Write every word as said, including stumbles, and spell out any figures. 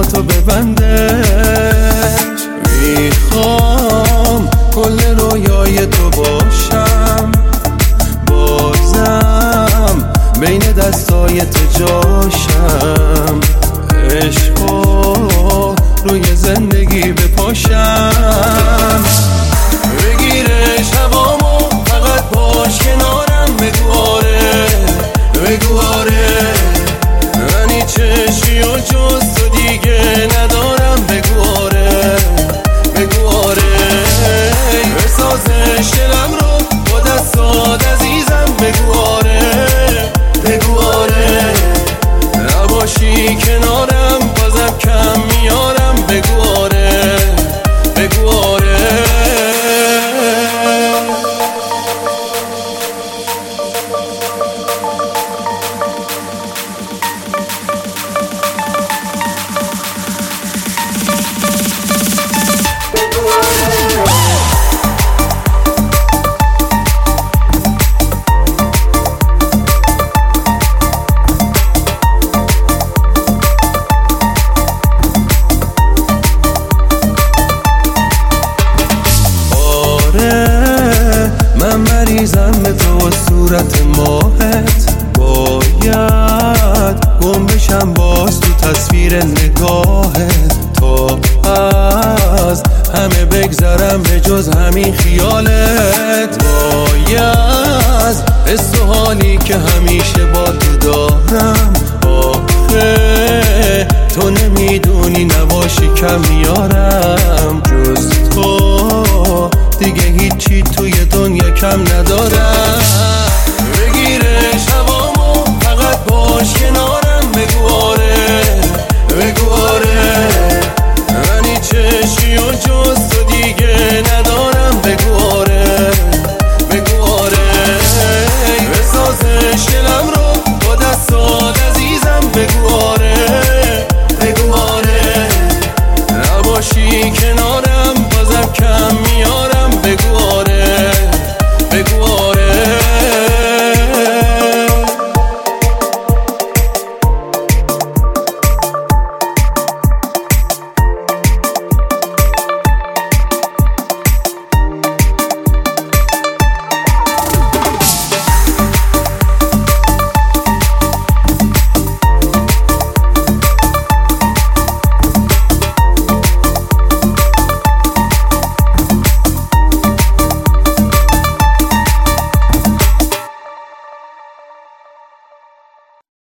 تو ببندش. میخوام کل رویای تو باشم، بازم بین دستای تو جاشم، عشقو روی زندگی بپاشم. بگیرش هوامو فقط باش کنارم، بگو آره بگو آره، من هیچ چشمی و جز تو دیگه ندارم، بگو آره بگو آره، بسازش دلم رو با دستات عزیزم، بگو آره بگو آره، نباشی کنارم بازم کم میارم، بگو آره بگو آره. من مریضم به تو و صورت ماهت، باید گم بشم باز تو تصویر نگاهت، تا از همه بگذرم به جز همین خیالت. باید حس و حالی که همیشه با تو دارم، آخه تو نمیدونی نباشی کم میارم، جز تو دیگه هیچی توی دنیا کم ندارم. بگیرش هوامو فقط باش کنار